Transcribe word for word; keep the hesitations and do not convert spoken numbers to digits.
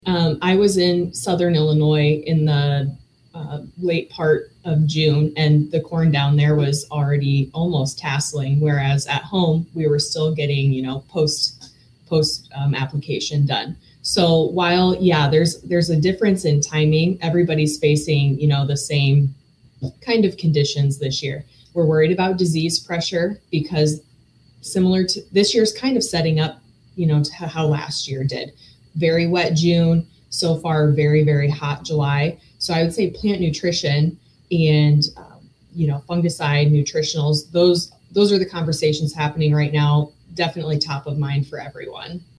Um, I was in Southern Illinois in the uh, late part of June, and the corn down there was already almost tasseling, whereas at home we were still getting, you know, post post um, application done. So while yeah, there's there's a difference in timing, everybody's facing, you know, the same kind of conditions this year. We're worried about disease pressure because similar to this year's kind of setting up, you know, to how last year did. Very wet June, so far very, very hot July. So I would say plant nutrition and, um, you know, fungicide, nutritionals, those, those are the conversations happening right now, definitely top of mind for everyone.